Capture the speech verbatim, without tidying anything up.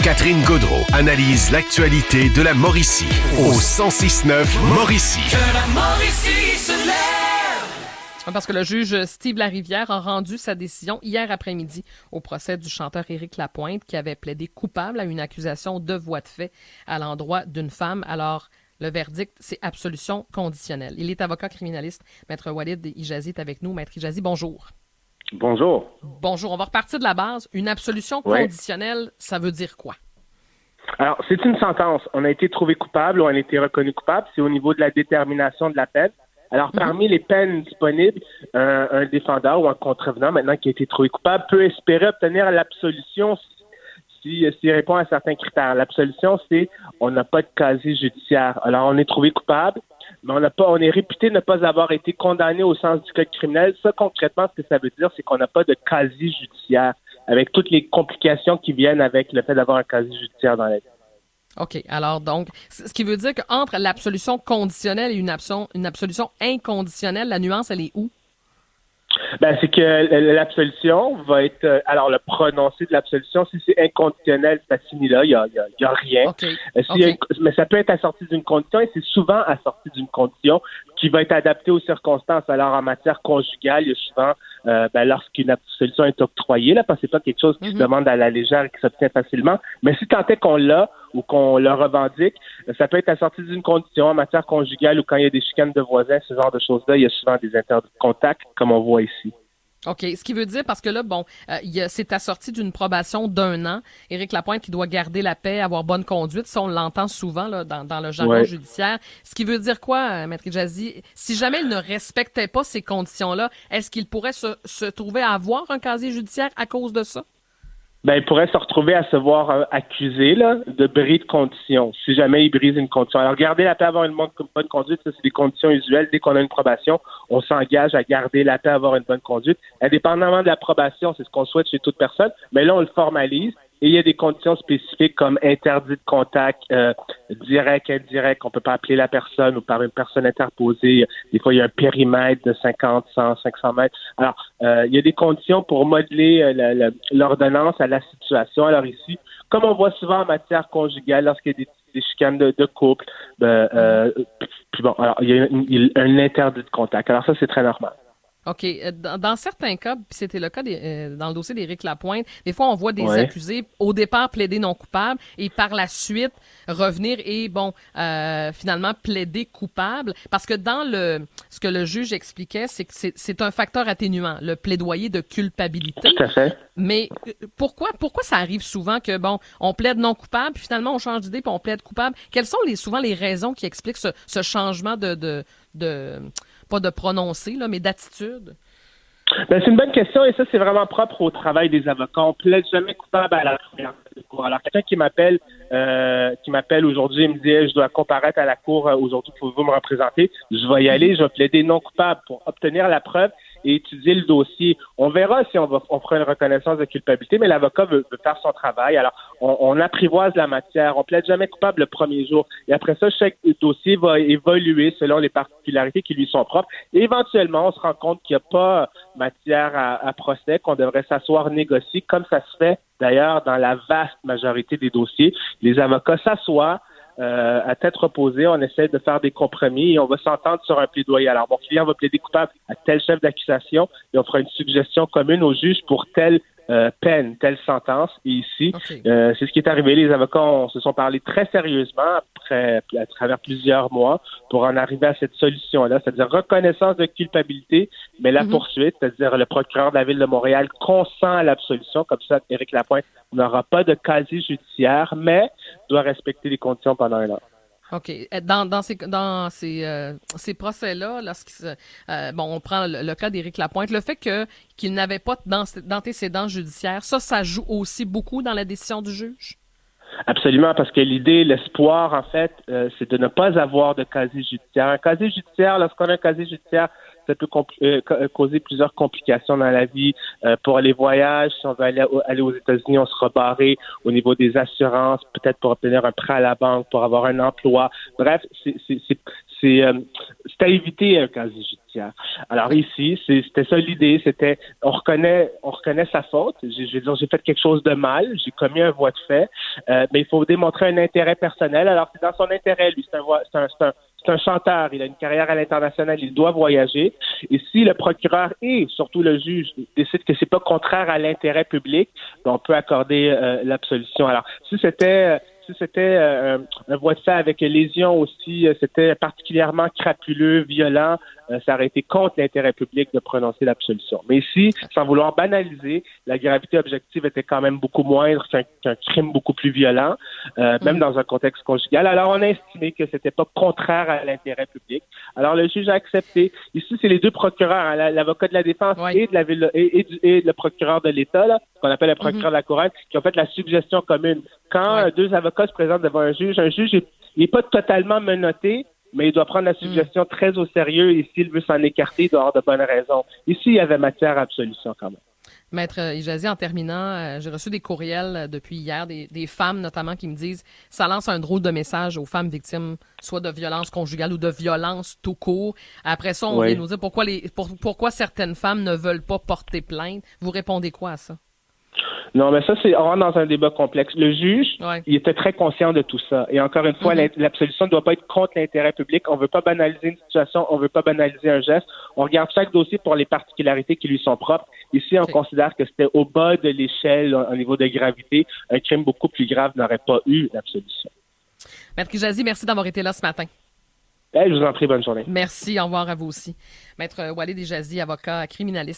Catherine Gaudreault analyse l'actualité de la Mauricie au cent six neuf Mauricie. Que la Mauricie se lève! Parce que le juge Steve Larivière a rendu sa décision hier après-midi au procès du chanteur Éric Lapointe qui avait plaidé coupable à une accusation de voie de fait à l'endroit d'une femme. Alors, le verdict, c'est absolution conditionnelle. Il est avocat criminaliste. Maître Walid Hijazi est avec nous. Maître Hijazi, bonjour. Bonjour. Bonjour. On va repartir de la base. Une absolution ouais. conditionnelle, ça veut dire quoi? Alors, c'est une sentence. On a été trouvé coupable ou on a été reconnu coupable. C'est au niveau de la détermination de la peine. Alors, mm-hmm. parmi les peines disponibles, un, un défendeur ou un contrevenant, maintenant qui a été trouvé coupable, peut espérer obtenir l'absolution s'il si, si répond à certains critères. L'absolution, c'est on n'a pas de casier judiciaire. Alors, on est trouvé coupable, mais on n'a pas, on est réputé ne pas avoir été condamné au sens du code criminel. Ça, concrètement, ce que ça veut dire, c'est qu'on n'a pas de casier judiciaire, avec toutes les complications qui viennent avec le fait d'avoir un casier judiciaire dans la vie. OK. Alors, donc, ce qui veut dire qu'entre l'absolution conditionnelle et une, absol- une absolution inconditionnelle, la nuance, elle est où? Ben, c'est que l'absolution va être... Euh, alors, le prononcé de l'absolution, si c'est inconditionnel, ça finit là, il n'y a, y a, y a rien. Okay. Euh, si okay. une, mais ça peut être assorti d'une condition, et c'est souvent assorti d'une condition qui va être adaptée aux circonstances. Alors, en matière conjugale, il y a souvent, euh, ben, lorsqu'une absolution est octroyée, là, parce que c'est pas quelque chose qui mm-hmm. se demande à la légère et qui s'obtient facilement, mais si tant est qu'on l'a ou qu'on le revendique, ça peut être assorti d'une condition en matière conjugale ou quand il y a des chicanes de voisins, ce genre de choses-là, il y a souvent des interdits de contact, comme on voit ici. OK. Ce qui veut dire, parce que là, bon, euh, il a, c'est assorti d'une probation d'un an. Éric Lapointe qui doit garder la paix, avoir bonne conduite, ça, on l'entend souvent là, dans, dans le jargon ouais. judiciaire. Ce qui veut dire quoi, euh, Maître Hijazi? Si jamais il ne respectait pas ces conditions-là, est-ce qu'il pourrait se, se trouver à avoir un casier judiciaire à cause de ça? Ben, il pourrait se retrouver à se voir euh, accusé là, de bris de conditions, si jamais il brise une condition. Alors, garder la paix, avoir une bonne, bonne conduite, ça, c'est des conditions usuelles. Dès qu'on a une probation, on s'engage à garder la paix, avoir une bonne conduite. Indépendamment de la probation, c'est ce qu'on souhaite chez toute personne, mais là, on le formalise. Et il y a des conditions spécifiques comme interdit de contact euh, direct, indirect, qu'on peut pas appeler la personne ou par une personne interposée. Des fois, il y a un périmètre de cinquante, cent, cinq cents mètres. Alors, euh, il y a des conditions pour modeler euh, la, la, l'ordonnance à la situation. Alors ici, comme on voit souvent en matière conjugale, lorsqu'il y a des, des chicanes de, de couple, ben, euh, puis bon, alors il y a un, il y a un interdit de contact. Alors ça, c'est très normal. OK. Dans, dans certains cas, puis c'était le cas des, euh, dans le dossier d'Éric Lapointe, des fois, on voit des ouais. accusés au départ plaider non coupable et par la suite revenir et, bon, euh, finalement plaider coupable. Parce que dans le ce que le juge expliquait, c'est que c'est, c'est un facteur atténuant, le plaidoyer de culpabilité. Tout à fait. Mais pourquoi pourquoi ça arrive souvent que, bon, on plaide non coupable, puis finalement, on change d'idée, puis on plaide coupable? Quelles sont les souvent les raisons qui expliquent ce, ce changement de... de, de pas de prononcer, là, mais d'attitude? Ben, c'est une bonne question et ça, c'est vraiment propre au travail des avocats. On plaide jamais coupable à la première cour. Alors, quelqu'un qui m'appelle euh, qui m'appelle aujourd'hui et me dit « Je dois comparaître à la cour aujourd'hui, pouvez-vous me représenter? » Je vais y aller, je vais plaider non coupable pour obtenir la preuve et étudier le dossier. On verra si on va on fera une reconnaissance de culpabilité, mais l'avocat veut, veut faire son travail. Alors, on, on apprivoise la matière. On plaide jamais coupable le premier jour. Et après ça, chaque dossier va évoluer selon les particularités qui lui sont propres. Et éventuellement, on se rend compte qu'il n'y a pas matière à, à procès, qu'on devrait s'asseoir négocier, comme ça se fait d'ailleurs dans la vaste majorité des dossiers. Les avocats s'assoient euh, à tête reposée, on essaie de faire des compromis et on va s'entendre sur un plaidoyer. Alors, mon client va plaider coupable à tel chef d'accusation et on fera une suggestion commune au juge pour telle euh, peine, telle sentence. Et ici, okay. euh, c'est ce qui est arrivé. Les avocats on, se sont parlé très sérieusement après, à travers plusieurs mois pour en arriver à cette solution-là, c'est-à-dire reconnaissance de culpabilité, mais la mm-hmm. poursuite, c'est-à-dire le procureur de la Ville de Montréal consent à l'absolution, comme ça, Éric Lapointe n'aura pas de casier judiciaire, mais doit respecter les conditions pendant un an. OK. Dans, dans ces, dans ces, euh, ces procès-là, lorsqu'il se, euh, bon, on prend le, le cas d'Éric Lapointe, le fait que, qu'il n'avait pas d'antécédents judiciaires, ça, ça joue aussi beaucoup dans la décision du juge? Absolument, parce que l'idée, l'espoir, en fait, euh, c'est de ne pas avoir de casier judiciaire. Un casier judiciaire, lorsqu'on a un casier judiciaire, Ça peut compl- euh, causer plusieurs complications dans la vie. Euh, pour les voyages, si on veut aller, aller aux États-Unis, on sera barré au niveau des assurances, peut-être pour obtenir un prêt à la banque, pour avoir un emploi. Bref, c'est, c'est, c'est, c'est, euh, c'est à éviter un casier judiciaire. Alors ici, c'est, c'était ça l'idée, c'était on reconnaît, on reconnaît sa faute. J'ai, j'ai, j'ai fait quelque chose de mal, j'ai commis un voie de fait, euh, mais il faut démontrer un intérêt personnel. Alors c'est dans son intérêt, lui, c'est un, c'est un, c'est un C'est un chanteur, il a une carrière à l'international, il doit voyager. Et si le procureur et surtout le juge décident que c'est pas contraire à l'intérêt public, ben on peut accorder euh, l'absolution. Alors, si c'était si c'était euh, un voie de fait avec lésion aussi, euh, c'était particulièrement crapuleux, violent, euh, ça aurait été contre l'intérêt public de prononcer l'absolution. Mais ici, sans vouloir banaliser, la gravité objective était quand même beaucoup moindre qu'un, qu'un crime beaucoup plus violent, euh, même dans un contexte conjugal. Alors, on a estimé que c'était pas contraire à l'intérêt public. Alors, le juge a accepté. Ici, c'est les deux procureurs, hein, l'avocat de la défense oui. et de la ville et, et, du, et le procureur de l'État, là, qu'on appelle le procureur mm-hmm. de la couronne, qui ont fait la suggestion commune. Quand oui. deux avocats se présentent devant un juge, un juge n'est pas totalement menotté, mais il doit prendre la suggestion mm. très au sérieux et s'il veut s'en écarter, il doit avoir de bonnes raisons. Ici, il y avait matière à absolution quand même. Maître Hijazi, en terminant, euh, j'ai reçu des courriels euh, depuis hier, des, des femmes notamment qui me disent ça lance un drôle de message aux femmes victimes, soit de violence conjugale ou de violence tout court. Après ça, on oui. vient nous dire pourquoi, les, pour, pourquoi certaines femmes ne veulent pas porter plainte. Vous répondez quoi à ça? Non, mais ça, c'est on rentre dans un débat complexe. Le juge, ouais. il était très conscient de tout ça. Et encore une fois, mm-hmm. l'absolution ne doit pas être contre l'intérêt public. On ne veut pas banaliser une situation, on ne veut pas banaliser un geste. On regarde chaque dossier pour les particularités qui lui sont propres. Ici, on okay. considère que c'était au bas de l'échelle au niveau de gravité. Un crime beaucoup plus grave n'aurait pas eu l'absolution. Maître Hijazi, merci d'avoir été là ce matin. Hey, je vous en prie, bonne journée. Merci, au revoir à vous aussi. Maître Walid Hijazi, avocat criminaliste.